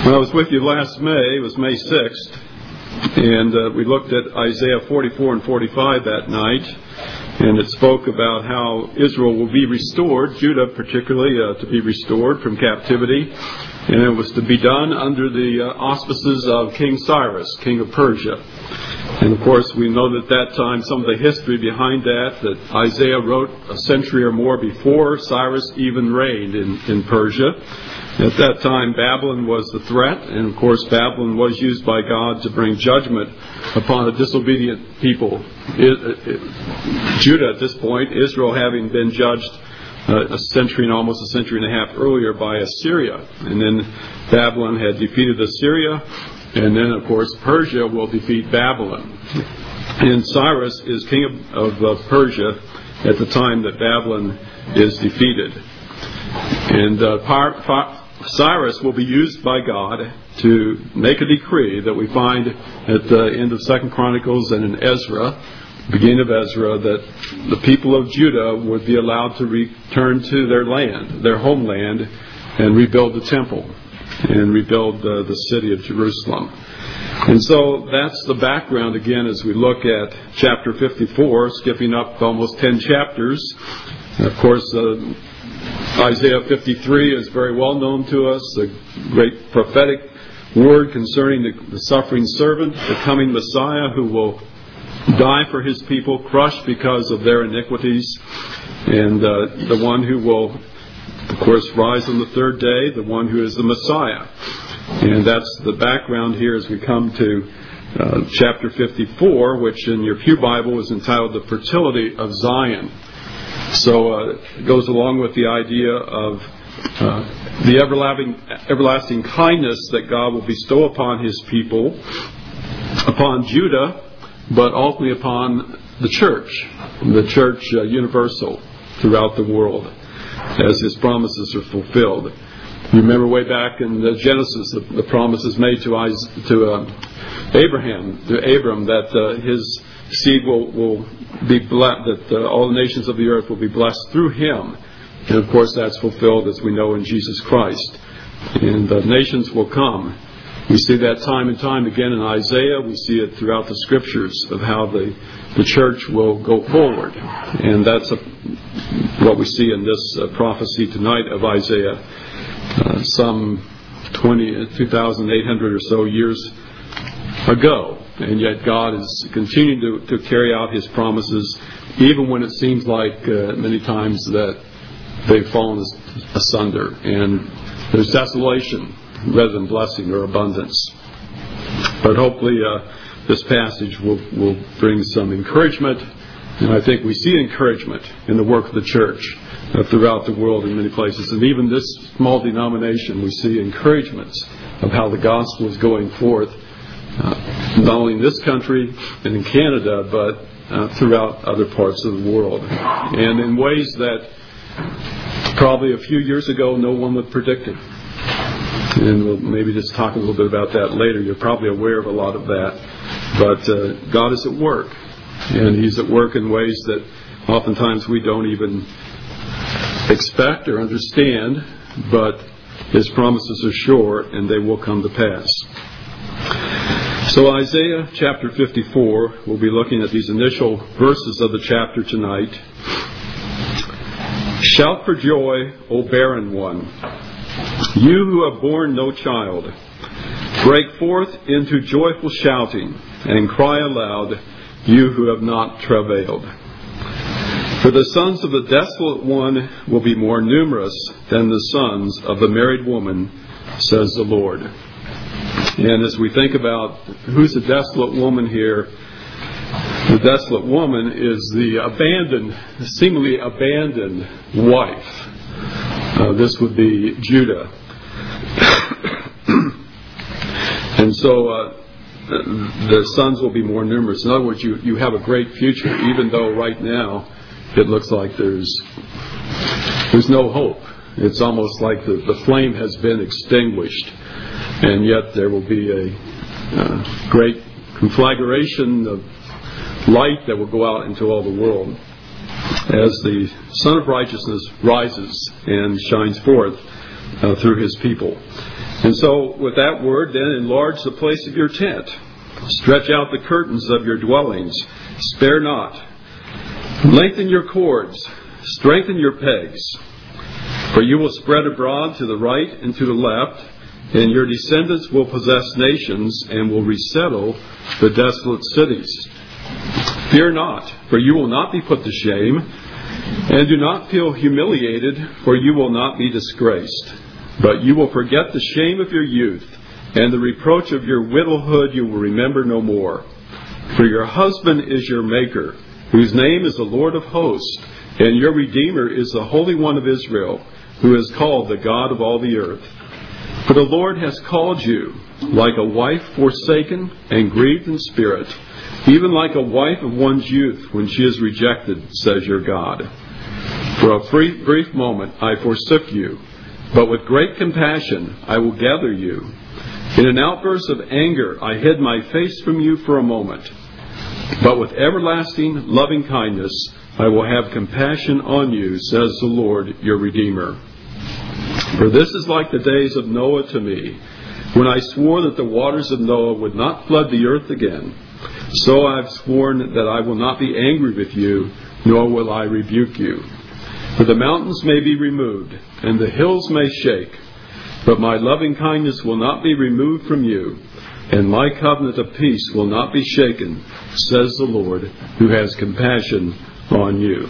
When I was with you last May, it was May 6th, and we looked at Isaiah 44 and 45 that night, and it spoke about how Israel will be restored, Judah particularly, to be restored from captivity, and it was to be done under the auspices of King Cyrus, king of Persia. And of course, we know that that time, some of the history behind that Isaiah wrote a century or more before Cyrus even reigned in Persia. At that time, Babylon was the threat, and of course, Babylon was used by God to bring judgment upon a disobedient people. Judah, at this point, Israel having been judged a century and almost a century and a half earlier by Assyria. And then Babylon had defeated Assyria, and then, of course, Persia will defeat Babylon. And Cyrus is king of Persia at the time that Babylon is defeated. And Cyrus will be used by God to make a decree that we find at the end of 2 Chronicles and in Ezra, beginning of Ezra, that the people of Judah would be allowed to return to their land, their homeland, and rebuild the temple and rebuild the city of Jerusalem. And so that's the background again as we look at chapter 54, skipping up almost 10 chapters. Of course, Isaiah 53 is very well known to us, the great prophetic word concerning the suffering servant, the coming Messiah who will die for his people, crushed because of their iniquities, and the one who will, of course, rise on the third day, the one who is the Messiah. And that's the background here as we come to chapter 54, which in your Pew Bible is entitled The Fertility of Zion. So it goes along with the idea of the everlasting kindness that God will bestow upon his people, upon Judah, but ultimately upon the church universal throughout the world, as his promises are fulfilled. You remember way back in Genesis, the promises made to Abram that his seed will be blessed, that all the nations of the earth will be blessed through him. And of course that's fulfilled, as we know, in Jesus Christ. And the nations will come. We see that time and time again in Isaiah. We see it throughout the scriptures of how the church will go forward. And that's what we see in this prophecy tonight of Isaiah. Some 2,800 or so years ago. And yet God is continuing to carry out his promises, even when it seems like many times that they've fallen asunder. And there's desolation rather than blessing or abundance. But hopefully this passage will bring some encouragement. And I think we see encouragement in the work of the church throughout the world in many places. And even this small denomination, we see encouragements of how the gospel is going forth, not only in this country and in Canada, but throughout other parts of the world. And in ways that probably a few years ago no one would predict it. And we'll maybe just talk a little bit about that later. You're probably aware of a lot of that. But God is at work. And he's at work in ways that oftentimes we don't even expect or understand. But his promises are sure and they will come to pass. So Isaiah chapter 54, we'll be looking at these initial verses of the chapter tonight. Shout for joy, O barren one, you who have borne no child. Break forth into joyful shouting, and cry aloud, you who have not travailed. For the sons of the desolate one will be more numerous than the sons of the married woman, says the Lord. And as we think about who's the desolate woman here, the desolate woman is the seemingly abandoned wife. This would be Judah. And so the sons will be more numerous. In other words, you have a great future, even though right now it looks like there's no hope. It's almost like the flame has been extinguished. And yet there will be a great conflagration of light that will go out into all the world as the Son of Righteousness rises and shines forth through His people. And so, with that word, then enlarge the place of your tent. Stretch out the curtains of your dwellings. Spare not. Lengthen your cords. Strengthen your pegs. For you will spread abroad to the right and to the left, and your descendants will possess nations and will resettle the desolate cities. Fear not, for you will not be put to shame, and do not feel humiliated, for you will not be disgraced. But you will forget the shame of your youth, and the reproach of your widowhood you will remember no more. For your husband is your Maker, whose name is the Lord of hosts, and your Redeemer is the Holy One of Israel, who is called the God of all the earth. For the Lord has called you, like a wife forsaken and grieved in spirit, even like a wife of one's youth when she is rejected, says your God. For a brief moment I forsook you, but with great compassion I will gather you. In an outburst of anger I hid my face from you for a moment. But with everlasting loving kindness I will have compassion on you, says the Lord your Redeemer. For this is like the days of Noah to me, when I swore that the waters of Noah would not flood the earth again. So I have sworn that I will not be angry with you, nor will I rebuke you. For the mountains may be removed, and the hills may shake, but my loving kindness will not be removed from you, and my covenant of peace will not be shaken, says the Lord, who has compassion on you.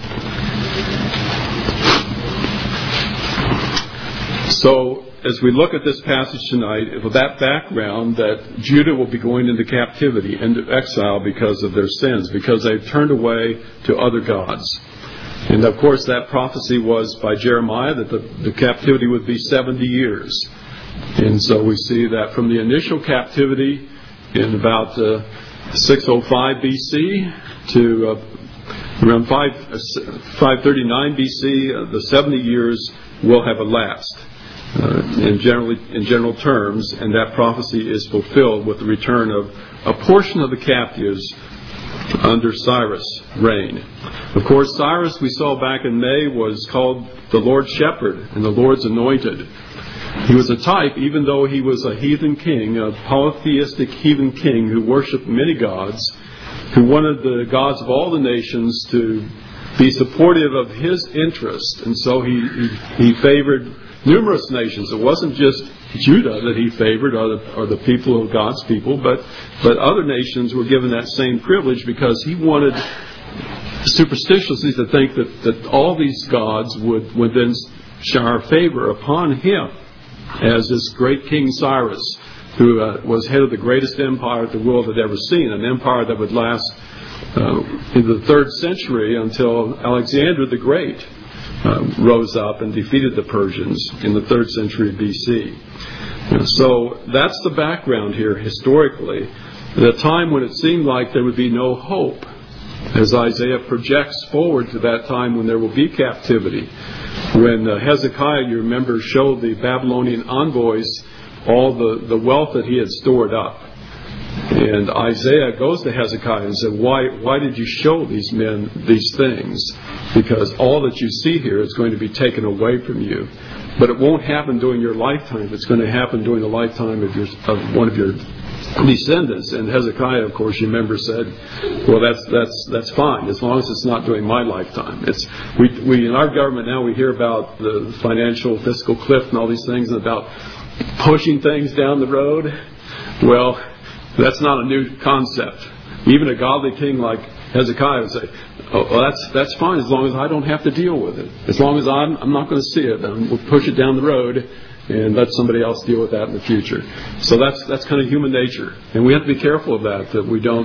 So, as we look at this passage tonight, with that background that Judah will be going into captivity, into exile because of their sins, because they've turned away to other gods. And of course that prophecy was by Jeremiah that the captivity would be 70 years. And so we see that from the initial captivity in about 605 BC to around 539 BC, the 70 years will have elapsed. In general terms, and that prophecy is fulfilled with the return of a portion of the captives under Cyrus' reign. Of course, Cyrus, we saw back in May, was called the Lord's Shepherd and the Lord's Anointed. He was a type, even though he was a heathen king, a polytheistic heathen king who worshipped many gods, who wanted the gods of all the nations to be supportive of his interest. And so he favored numerous nations. It wasn't just Judah that he favored, or the people of God's people, but other nations were given that same privilege because he wanted superstitiously to think that all these gods would then shower favor upon him as this great King Cyrus, who was head of the greatest empire the world had ever seen, an empire that would last into the 3rd century until Alexander the Great rose up and defeated the Persians in the 3rd century BC. And so that's the background here historically. At a time when it seemed like there would be no hope, as Isaiah projects forward to that time when there will be captivity. When Hezekiah, you remember, showed the Babylonian envoys all the wealth that he had stored up. And Isaiah goes to Hezekiah and said, why did you show these men these things? Because all that you see here is going to be taken away from you. But it won't happen during your lifetime. It's going to happen during the lifetime of one of your descendants. And Hezekiah, of course, you remember, said, well, that's fine, as long as it's not during my lifetime. We in our government now, we hear about the financial fiscal cliff and all these things, and about pushing things down the road. Well, that's not a new concept. Even a godly king like Hezekiah would say, oh, well, that's fine as long as I don't have to deal with it. As long as I'm not going to see it, then we'll push it down the road and let somebody else deal with that in the future. So that's kind of human nature. And we have to be careful of that we don't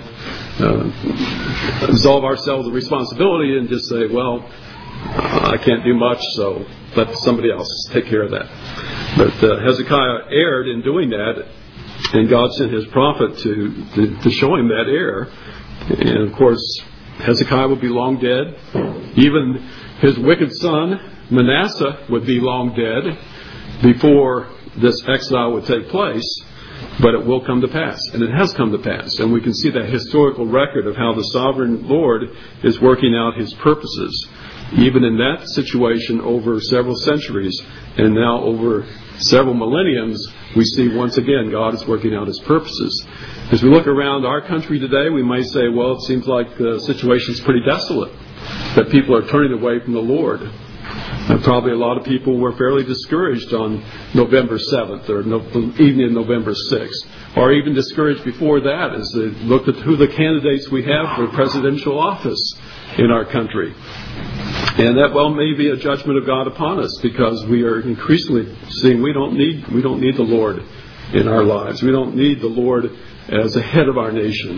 absolve ourselves of responsibility and just say, well, I can't do much, so let somebody else take care of that. But Hezekiah erred in doing that, and God sent his prophet to show him that error. And of course, Hezekiah would be long dead. Even his wicked son, Manasseh, would be long dead before this exile would take place. But it will come to pass, and it has come to pass. And we can see that historical record of how the sovereign Lord is working out his purposes. even in that situation over several centuries and now over several millenniums, we see once again God is working out His purposes. As we look around our country today, we might say, well, it seems like the situation is pretty desolate, that people are turning away from the Lord. And probably a lot of people were fairly discouraged on November 7th or the evening of November 6th, or even discouraged before that as they looked at who the candidates we have for presidential office in our country. And that may be a judgment of God upon us, because we are increasingly seeing we don't need the Lord in our lives. We don't need the Lord as the head of our nation.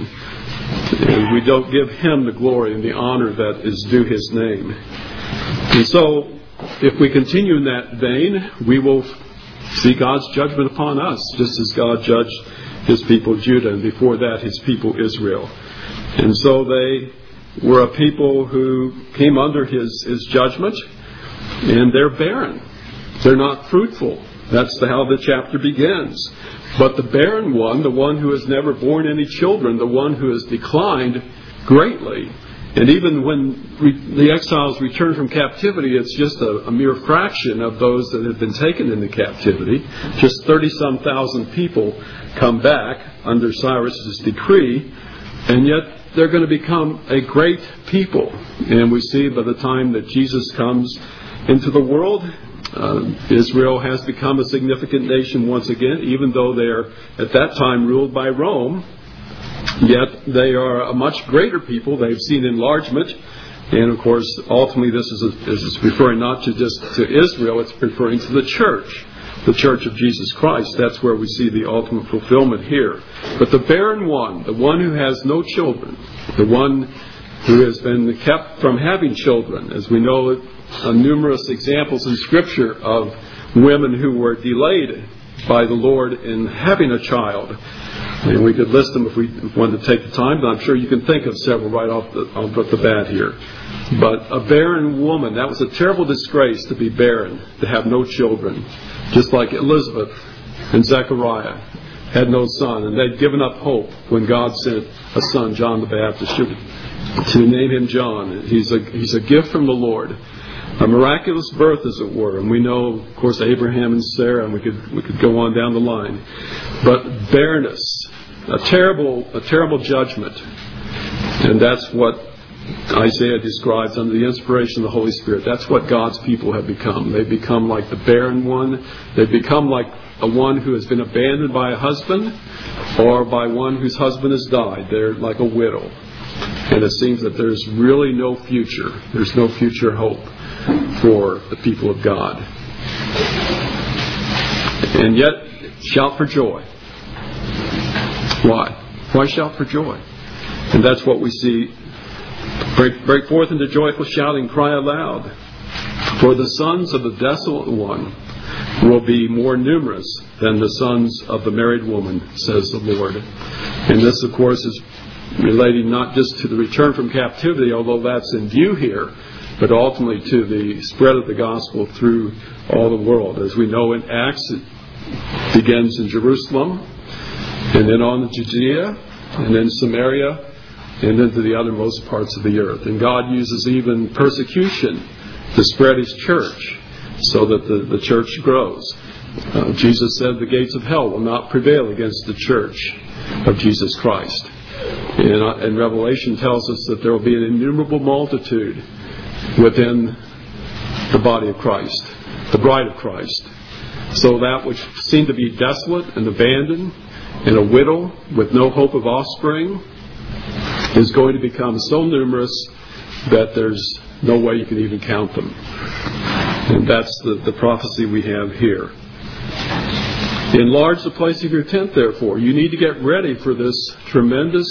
And we don't give Him the glory and the honor that is due His name. And so, if we continue in that vein, we will see God's judgment upon us, just as God judged His people Judah, and before that His people Israel. And so they were a people who came under His judgment, and they're barren. They're not fruitful. That's how the chapter begins. But the barren one, the one who has never borne any children, the one who has declined greatly, and even when the exiles return from captivity, it's just a mere fraction of those that have been taken into captivity. Just 30-some thousand people come back under Cyrus's decree, and yet they're going to become a great people. And we see by the time that Jesus comes into the world, Israel has become a significant nation once again, even though they're at that time ruled by Rome. Yet they are a much greater people. They've seen enlargement. And of course, ultimately this is referring not to just to Israel, it's referring to the church of Jesus Christ. That's where we see the ultimate fulfillment here. But the barren one, the one who has no children, the one who has been kept from having children, as we know numerous examples in Scripture of women who were delayed by the Lord in having a child. And we could list them if we wanted to take the time, but I'm sure you can think of several right off the bat here. But a barren woman, that was a terrible disgrace to be barren, to have no children. Just like Elizabeth and Zechariah had no son, and they'd given up hope when God sent a son, John the Baptist, to name him John. He's a gift from the Lord. A miraculous birth, as it were. And we know, of course, Abraham and Sarah, and we could go on down the line. But barrenness, a terrible judgment. And that's what Isaiah describes under the inspiration of the Holy Spirit. That's what God's people have become. They've become like the barren one. They've become like a one who has been abandoned by a husband, or by one whose husband has died. They're like a widow. And it seems that there's really no future. There's no future hope for the people of God. And yet, shout for joy. Why? Why shout for joy? And that's what we see. Break forth into joyful shouting, cry aloud. For the sons of the desolate one will be more numerous than the sons of the married woman, says the Lord. And this, of course, is relating not just to the return from captivity, although that's in view here, but ultimately to the spread of the gospel through all the world. As we know in Acts, it begins in Jerusalem, and then on to Judea, and then Samaria, and then to the uttermost parts of the earth. And God uses even persecution to spread His church, so that the church grows. Jesus said the gates of hell will not prevail against the church of Jesus Christ. And Revelation tells us that there will be an innumerable multitude within the body of Christ, the bride of Christ. So that which seemed to be desolate and abandoned and a widow with no hope of offspring is going to become so numerous that there's no way you can even count them. And that's the prophecy we have here. Enlarge the place of your tent, therefore. You need to get ready for this tremendous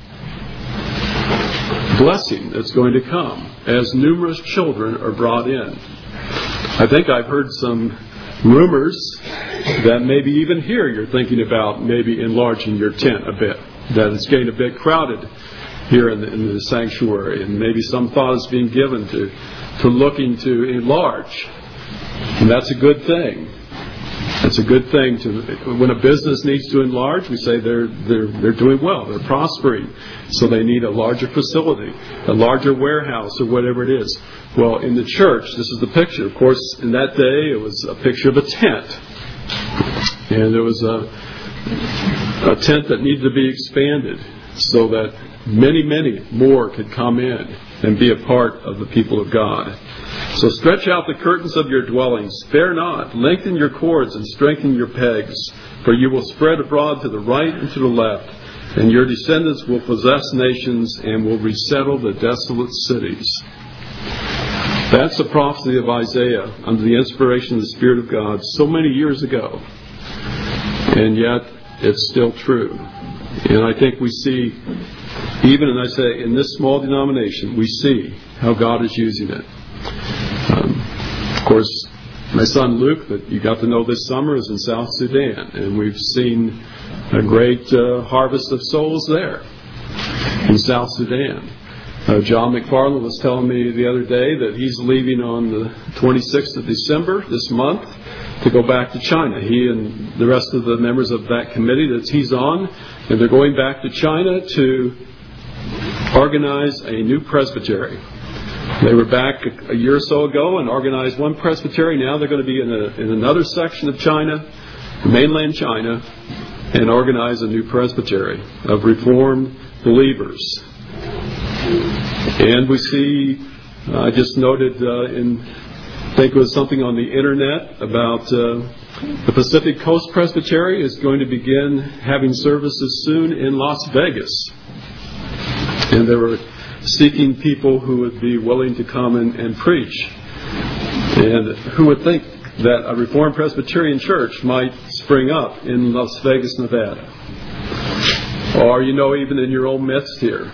blessing that's going to come as numerous children are brought in. I think I've heard some rumors that maybe even here you're thinking about maybe enlarging your tent a bit, that it's getting a bit crowded here in the sanctuary, and maybe some thought is being given to looking to enlarge. And that's a good thing. It's a good thing when a business needs to enlarge, we say they're doing well, they're prospering. So they need a larger facility, a larger warehouse, or whatever it is. Well, in the church, this is the picture. Of course, in that day, it was a picture of a tent. And there was a tent that needed to be expanded so that many, many more could come in and be a part of the people of God. So stretch out the curtains of your dwellings, spare not, lengthen your cords and strengthen your pegs, for you will spread abroad to the right and to the left, and your descendants will possess nations and will resettle the desolate cities. That's the prophecy of Isaiah under the inspiration of the Spirit of God so many years ago. And yet, it's still true. And I think we see, even, and I say, in this small denomination, we see how God is using it. Of course, my son Luke, that you got to know this summer, is in South Sudan. And we've seen a great harvest of souls there in South Sudan. John McFarland was telling me the other day that he's leaving on the 26th of December this month to go back to China. He and the rest of the members of that committee that he's on, and they're going back to China to organize a new presbytery. They were back a year or so ago and organized one presbytery. Now they're going to be in another section of China, mainland China, and organize a new presbytery of Reformed believers. And we see, I just noted I think it was something on the internet about the Pacific Coast Presbytery is going to begin having services soon in Las Vegas. And they were seeking people who would be willing to come and preach. And who would think that a Reformed Presbyterian church might spring up in Las Vegas, Nevada? Or, even in your own midst here.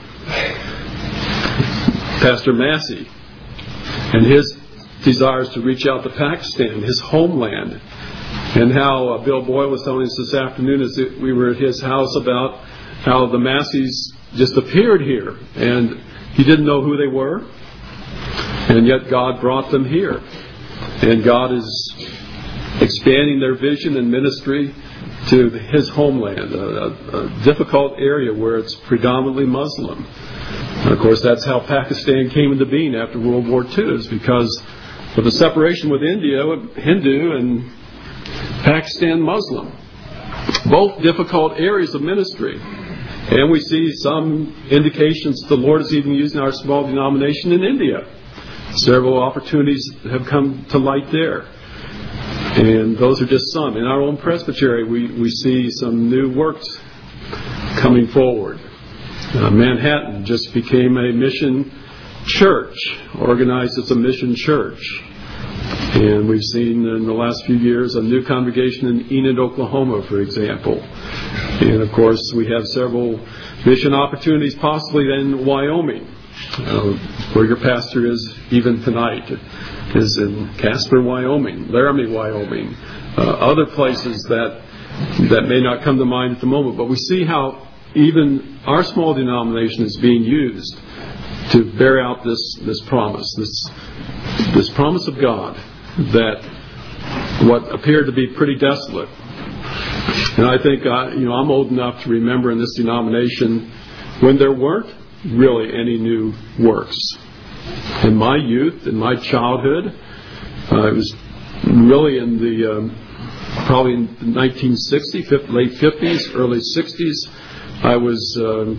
Pastor Massey and his desires to reach out to Pakistan, his homeland, and how Bill Boyle was telling us this afternoon as we were at his house about how the Masseys just appeared here and he didn't know who they were, and yet God brought them here, and God is expanding their vision and ministry to his homeland, a difficult area where it's predominantly Muslim. And of course, that's how Pakistan came into being after World War II, is because of the separation with India, Hindu, and Pakistan Muslim. Both difficult areas of ministry. And we see some indications the Lord is even using our small denomination in India. Several opportunities have come to light there. And those are just some. In our own presbytery, we see some new works coming forward. Manhattan just became a mission church, organized as a mission church. And we've seen in the last few years a new congregation in Enid, Oklahoma, for example. And of course, we have several mission opportunities possibly in Wyoming, where your pastor is even tonight, is in Casper, Wyoming, Laramie, Wyoming, other places that may not come to mind at the moment. But we see how even our small denomination is being used to bear out this promise, this promise of God, that what appeared to be pretty desolate. And I think, I'm old enough to remember in this denomination when there weren't really any new works. In my youth, in my childhood, it was really in the probably in 1960, late 50s, early 60s. I was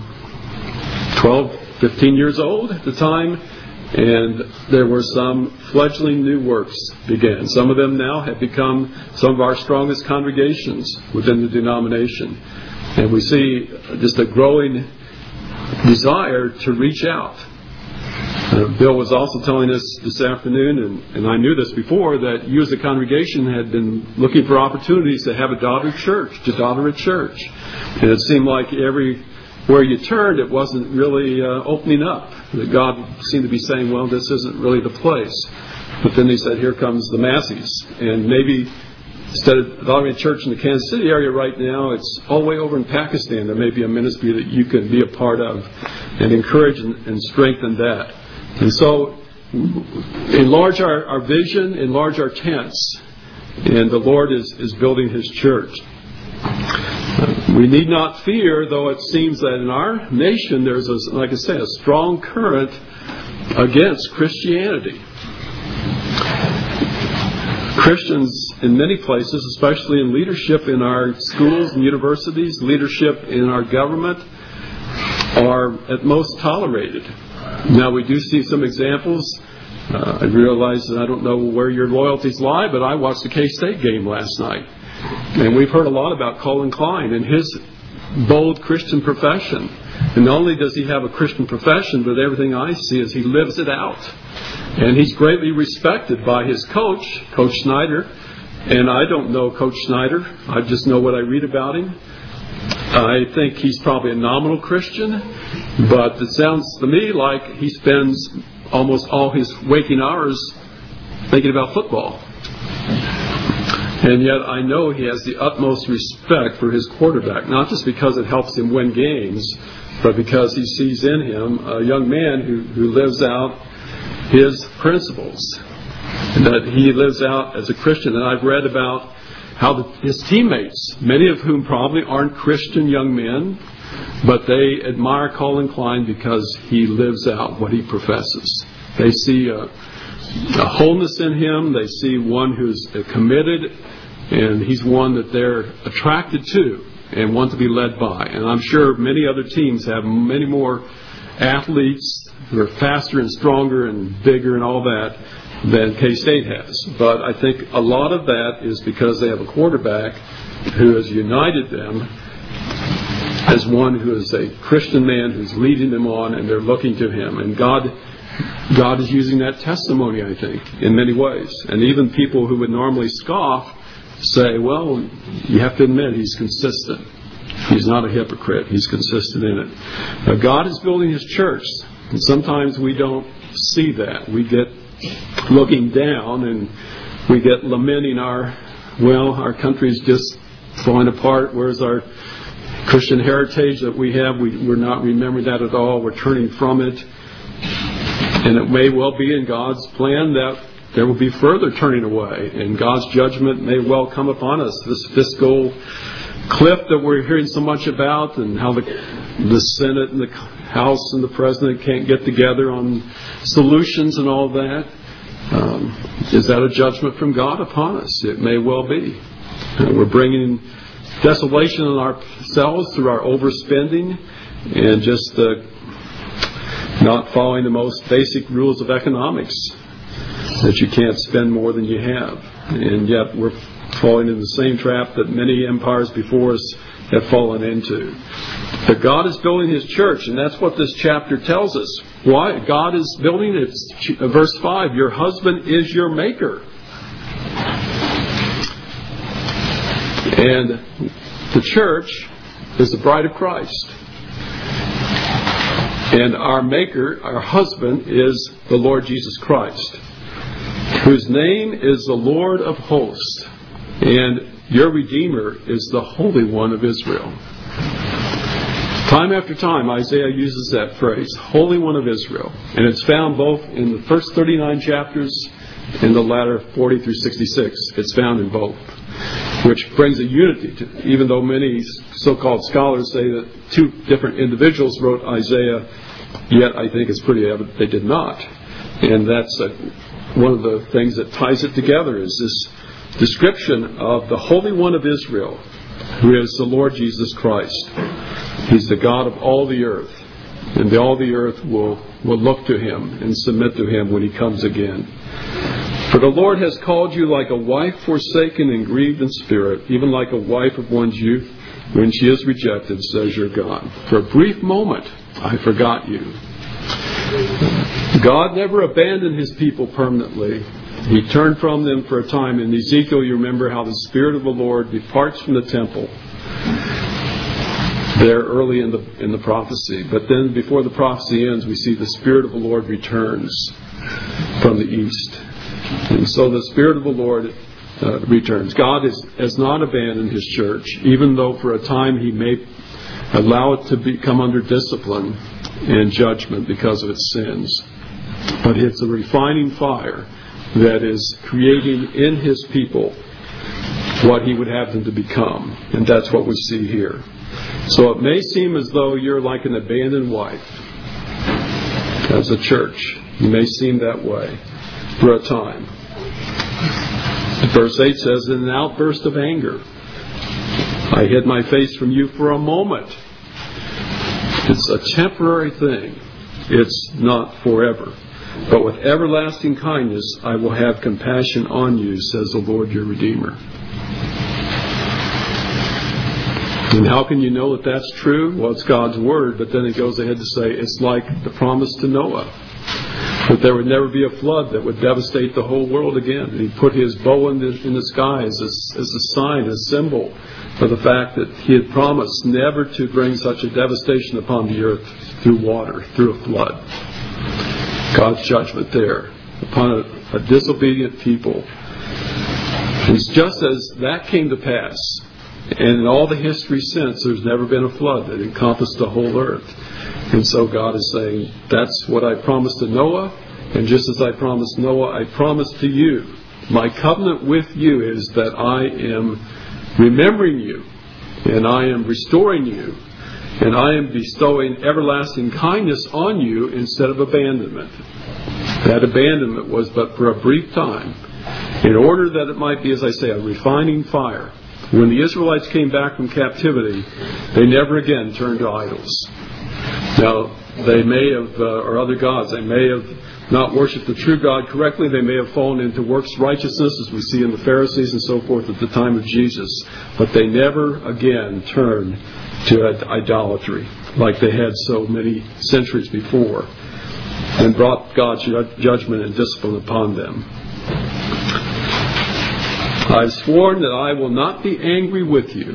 12, 15 years old at the time, and there were some fledgling new works began. Some of them now have become some of our strongest congregations within the denomination. And we see just a growing desire to reach out. Bill was also telling us this afternoon, and I knew this before, that you as a congregation had been looking for opportunities to have a daughter church, to daughter a church. And it seemed like everywhere you turned, it wasn't really opening up. That God seemed to be saying, well, this isn't really the place. But then he said, here comes the Masseys. And maybe instead of daughtering a church in the Kansas City area right now, it's all the way over in Pakistan. There may be a ministry that you can be a part of and encourage and strengthen that. And so enlarge our vision, enlarge our tents, And the Lord is building His church. We need not fear, though it seems that in our nation there's, like I say, a strong current against Christianity. Christians in many places, especially in leadership in our schools and universities, leadership in our government, are at most tolerated. Now, we do see some examples. I realize that I don't know where your loyalties lie, but I watched the K-State game last night. And we've heard a lot about Colin Klein and his bold Christian profession. And not only does he have a Christian profession, but everything I see is he lives it out. And he's greatly respected by his coach, Coach Snyder. And I don't know Coach Snyder. I just know what I read about him. I think he's probably a nominal Christian, but it sounds to me like he spends almost all his waking hours thinking about football. And yet I know he has the utmost respect for his quarterback, not just because it helps him win games, but because he sees in him a young man who lives out his principles, and that he lives out as a Christian. And I've read about how his teammates, many of whom probably aren't Christian young men, but they admire Colin Klein because he lives out what he professes. They see a wholeness in him. They see one who's committed, and he's one that they're attracted to and want to be led by. And I'm sure many other teams have many more athletes who are faster and stronger and bigger and all that than K-State has. But I think a lot of that is because they have a quarterback who has united them as one who is a Christian man who's leading them on, and they're looking to him. And God is using that testimony, I think, in many ways. And even people who would normally scoff say, well, you have to admit he's consistent. He's not a hypocrite. He's consistent in it. Now, God is building His church. And sometimes we don't see that. We get looking down and we get lamenting our country's just falling apart. Where's our Christian heritage that we have? We're not remembering that at all. We're turning from it. And it may well be in God's plan that there will be further turning away, and God's judgment may well come upon us. This fiscal cliff that we're hearing so much about, and how the Senate and the House and the President can't get together on solutions and all that. Is that a judgment from God upon us? It may well be. We're bringing desolation on ourselves through our overspending and just not following the most basic rules of economics, that you can't spend more than you have. And yet we're falling in the same trap that many empires before us have fallen into. But God is building His church, and that's what this chapter tells us. Why? God is building it. Verse 5, your husband is your maker. And the church is the bride of Christ. And our maker, our husband, is the Lord Jesus Christ, whose name is the Lord of hosts. And your Redeemer is the Holy One of Israel. Time after time, Isaiah uses that phrase, Holy One of Israel. And it's found both in the first 39 chapters and the latter 40 through 66. It's found in both, which brings a unity to, even though many so-called scholars say that two different individuals wrote Isaiah, yet I think it's pretty evident they did not. And that's one of the things that ties it together, is this description of the Holy One of Israel, who is the Lord Jesus Christ. He's the God of all the earth, and all the earth will look to Him and submit to Him when He comes again. For the Lord has called you like a wife forsaken and grieved in spirit, even like a wife of one's youth when she is rejected, says your God. For a brief moment I forgot you. God never abandoned His people permanently. He turned from them for a time. In Ezekiel, you remember how the Spirit of the Lord departs from the temple there early in the prophecy. But then before the prophecy ends, we see the Spirit of the Lord returns from the east. And so the Spirit of the Lord returns. God has not abandoned His church, even though for a time He may allow it to become under discipline and judgment because of its sins. But it's a refining fire that is creating in His people what He would have them to become. And that's what we see here. So it may seem as though you're like an abandoned wife as a church. You may seem that way for a time. Verse 8 says, in an outburst of anger, I hid my face from you for a moment. It's a temporary thing. It's not forever. But with everlasting kindness, I will have compassion on you, says the Lord your Redeemer. And how can you know that that's true? Well, it's God's Word, but then it goes ahead to say it's like the promise to Noah, that there would never be a flood that would devastate the whole world again. And He put His bow in the sky as a sign, a symbol of the fact that He had promised never to bring such a devastation upon the earth through water, through a flood. God's judgment there upon a disobedient people. And it's just as that came to pass, and in all the history since, there's never been a flood that encompassed the whole earth. And so God is saying, that's what I promised to Noah, and just as I promised Noah, I promise to you. My covenant with you is that I am remembering you, and I am restoring you, and I am bestowing everlasting kindness on you instead of abandonment. That abandonment was but for a brief time, in order that it might be, as I say, a refining fire. When the Israelites came back from captivity, they never again turned to idols. Now, they may have, or other gods, they may have not worshipped the true God correctly. They may have fallen into works righteousness, as we see in the Pharisees and so forth at the time of Jesus. But they never again turned to idolatry, like they had so many centuries before, and brought God's judgment and discipline upon them. I've sworn that I will not be angry with you.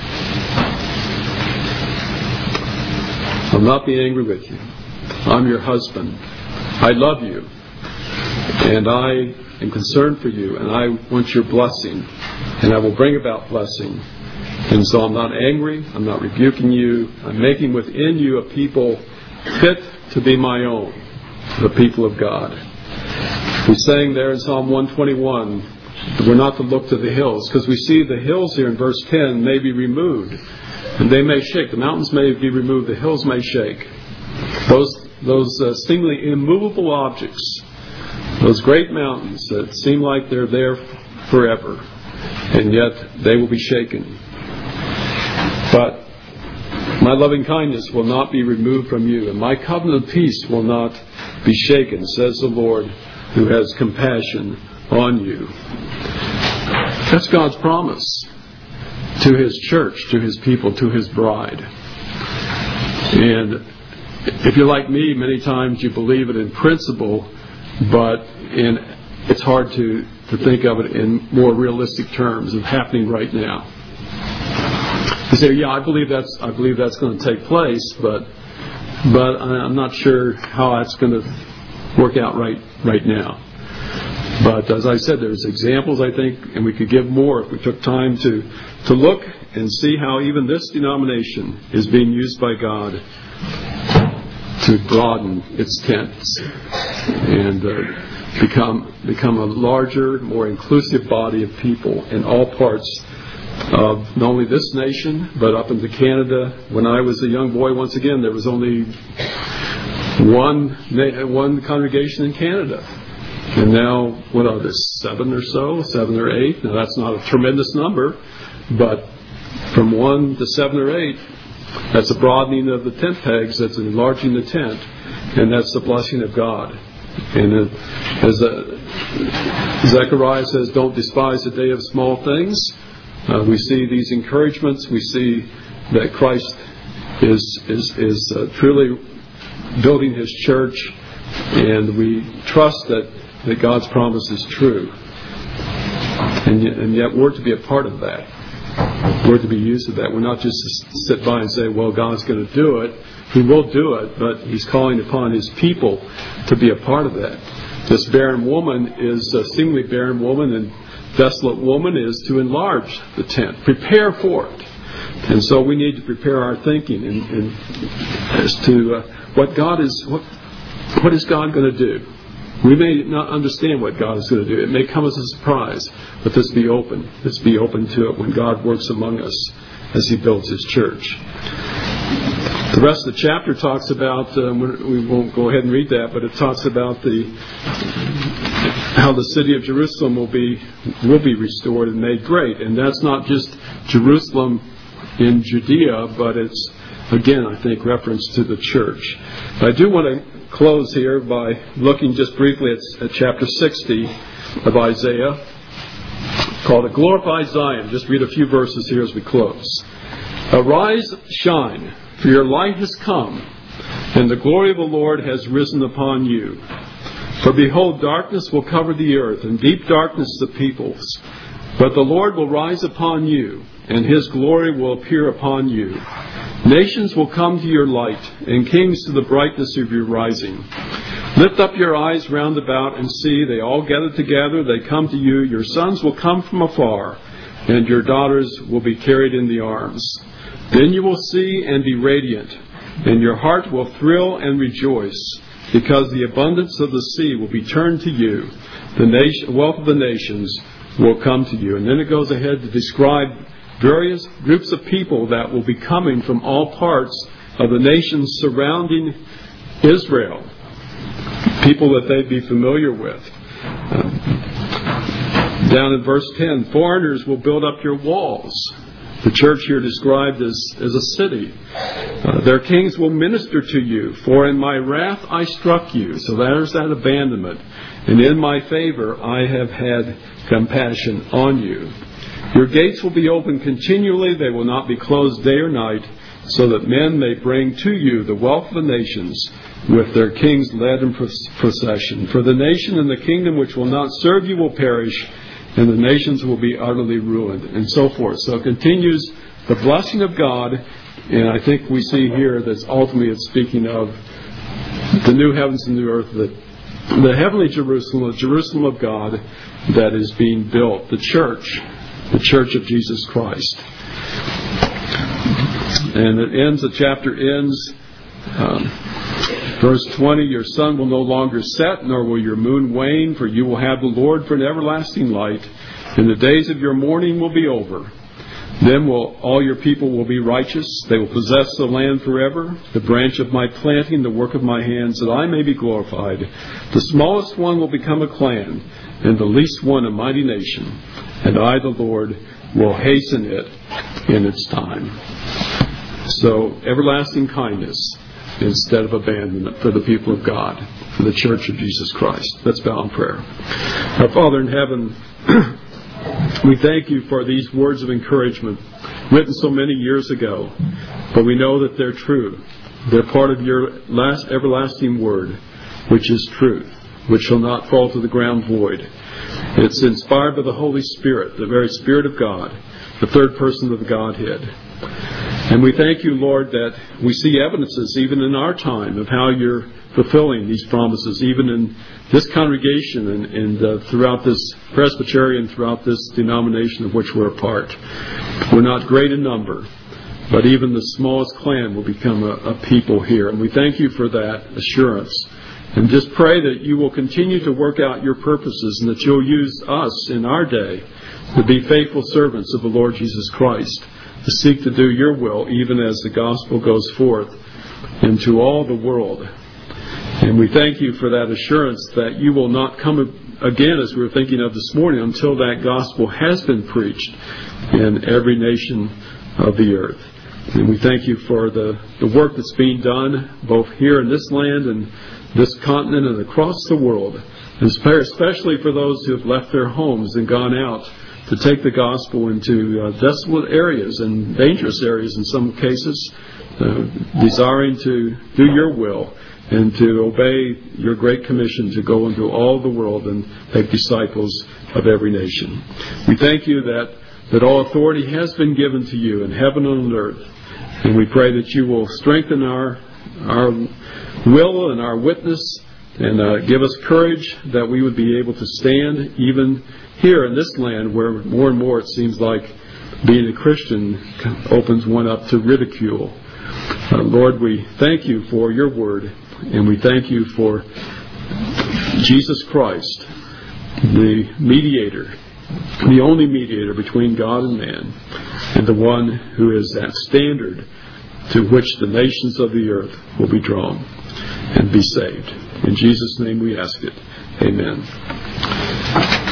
I'll not be angry with you. I'm your husband. I love you. And I am concerned for you. And I want your blessing. And I will bring about blessing. And so I'm not angry. I'm not rebuking you. I'm making within you a people fit to be my own. The people of God. We sang there in Psalm 121, we're not to look to the hills, because we see the hills here in verse 10 may be removed, and they may shake. The mountains may be removed, the hills may shake. Those seemingly immovable objects, those great mountains that seem like they're there forever, and yet they will be shaken. But my loving kindness will not be removed from you, and my covenant of peace will not be shaken, says the Lord, who has compassion on you. That's God's promise to His church, to His people, to His bride. And if you're like me, many times you believe it in principle, but it's hard to think of it in more realistic terms of happening right now. You say, yeah, I believe that's going to take place, but I'm not sure how that's going to work out right now. But as I said, there's examples, I think, and we could give more if we took time to look and see how even this denomination is being used by God to broaden its tents and become a larger, more inclusive body of people in all parts of not only this nation, but up into Canada. When I was a young boy, once again, there was only one congregation in Canada. And now, what are there, 7 or 8? Now, that's not a tremendous number, but from 1 to 7 or 8, that's a broadening of the tent pegs, that's enlarging the tent, and that's the blessing of God. And as Zechariah says, don't despise the day of small things. We see these encouragements. We see that Christ is truly building His church, and we trust that God's promise is true. And yet we're to be a part of that. We're to be used to that. We're not just to sit by and say, well, God's going to do it. He will do it, but He's calling upon His people to be a part of that. This barren woman is a seemingly barren woman, and desolate woman is to enlarge the tent, prepare for it. And so we need to prepare our thinking as to what is God going to do. We may not understand what God is going to do. It may come as a surprise, but let's be open. Let's be open to it when God works among us as He builds His church. The rest of the chapter talks about, we won't go ahead and read that, but it talks about how the city of Jerusalem will be restored and made great. And that's not just Jerusalem in Judea, but it's, again, I think, reference to the church. But I do want to close here by looking just briefly at chapter 60 of Isaiah, called A Glorified Zion. Just read a few verses here as we close. Arise, shine, for your light has come, and the glory of the Lord has risen upon you. For behold, darkness will cover the earth, and deep darkness the peoples. But the Lord will rise upon you, and His glory will appear upon you. Nations will come to your light, and kings to the brightness of your rising. Lift up your eyes round about and see, they all gather together, they come to you. Your sons will come from afar, and your daughters will be carried in the arms. Then you will see and be radiant, and your heart will thrill and rejoice, because the abundance of the sea will be turned to you. The wealth of the nations will come to you. And then it goes ahead to describe various groups of people that will be coming from all parts of the nations surrounding Israel. People that they'd be familiar with. Down in verse 10, foreigners will build up your walls. The church here described as a city. Their kings will minister to you, for in my wrath I struck you. So there's that abandonment. And in my favor I have had compassion on you. Your gates will be open continually. They will not be closed day or night, so that men may bring to you the wealth of the nations, with their kings led in procession. For the nation and the kingdom which will not serve you will perish, and the nations will be utterly ruined, and so forth. So it continues the blessing of God, and I think we see here that ultimately it's speaking of the new heavens and new earth, the heavenly Jerusalem, the Jerusalem of God that is being built, the church of Jesus Christ. And the chapter ends, verse 20, your sun will no longer set, nor will your moon wane, for you will have the Lord for an everlasting light, and the days of your mourning will be over. Then all your people will be righteous. They will possess the land forever, the branch of my planting, the work of my hands, that I may be glorified. The smallest one will become a clan, and the least one a mighty nation. And I, the Lord, will hasten it in its time. So, everlasting kindness instead of abandonment for the people of God, for the church of Jesus Christ. Let's bow in prayer. Our Father in heaven, we thank you for these words of encouragement written so many years ago, but we know that they're true. They're part of your last everlasting word, which is truth, which shall not fall to the ground void. It's inspired by the Holy Spirit, the very Spirit of God, the third person of the Godhead. And we thank you, Lord, that we see evidences even in our time of how you're fulfilling these promises, even in this congregation and throughout this Presbyterian, throughout this denomination of which we're a part. We're not great in number, but even the smallest clan will become a people here. And we thank you for that assurance. And just pray that you will continue to work out your purposes and that you'll use us in our day to be faithful servants of the Lord Jesus Christ, to seek to do your will even as the gospel goes forth into all the world. And we thank you for that assurance that you will not come again, as we were thinking of this morning, until that gospel has been preached in every nation of the earth. And we thank you for the work that's being done both here in this land and this continent and across the world, and especially for those who have left their homes and gone out to take the gospel into desolate areas and dangerous areas in some cases, desiring to do your will and to obey your great commission to go into all the world and make disciples of every nation. We thank you that all authority has been given to you in heaven and on earth, and we pray that you will strengthen our will and our witness and give us courage that we would be able to stand even here in this land where more and more it seems like being a Christian opens one up to ridicule. Lord, we thank you for your word, and we thank you for Jesus Christ, the mediator, the only mediator between God and man, and the one who is that standard to which the nations of the earth will be drawn and be saved. In Jesus' name we ask it. Amen.